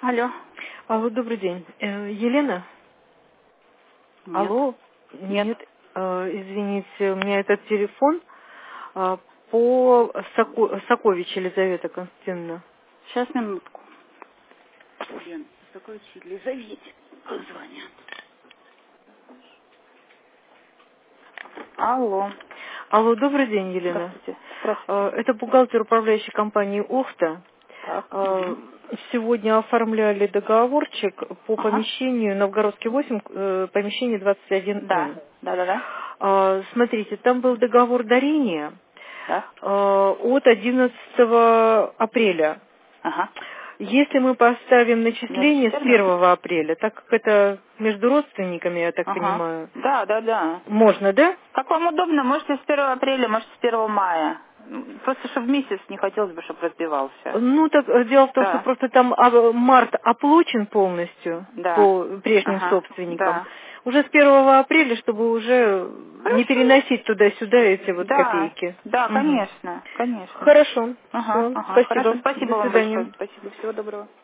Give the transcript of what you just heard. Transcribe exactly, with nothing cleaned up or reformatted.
Алло. Алло, добрый день. Э, Елена? Нет. Алло? Нет. Нет. Э, извините, у меня этот телефон э, по Соко... Сокович Елизавета Константиновна. Сейчас, минутку. Лен, такой учитель, зовите. Звонят. Алло. Алло, добрый день, Елена. Здравствуйте. Здравствуйте. Э, это бухгалтер управляющей компании «Охта». Так. Э, Угу. Сегодня оформляли договорчик по Ага. помещению Новгородский восемь, э, помещение двадцать один Да. Н. Да, да, да. Э, Смотрите, там был договор дарения Да. э, от одиннадцатого апреля. Ага. Если мы поставим Значит, начисление с верно? первого апреля, так как это между родственниками, я так Ага. понимаю, Да, да, да. можно, да? Как вам удобно, можете с первого апреля, можете с первого мая. М, Просто, чтобы месяц не хотелось бы, чтобы разбивался. Ну, так э, дело в том, что Да. просто там а, март оплачен полностью Да. по прежним Ага. собственникам. Да. Уже с первого апреля, чтобы уже не Хорошо. переносить туда-сюда эти вот Да, копейки. да, Мгм. конечно, конечно. Хорошо. Ага, Все. ага, хорошо, Спасибо. До спасибо вам свидания. большое. Спасибо, всего доброго.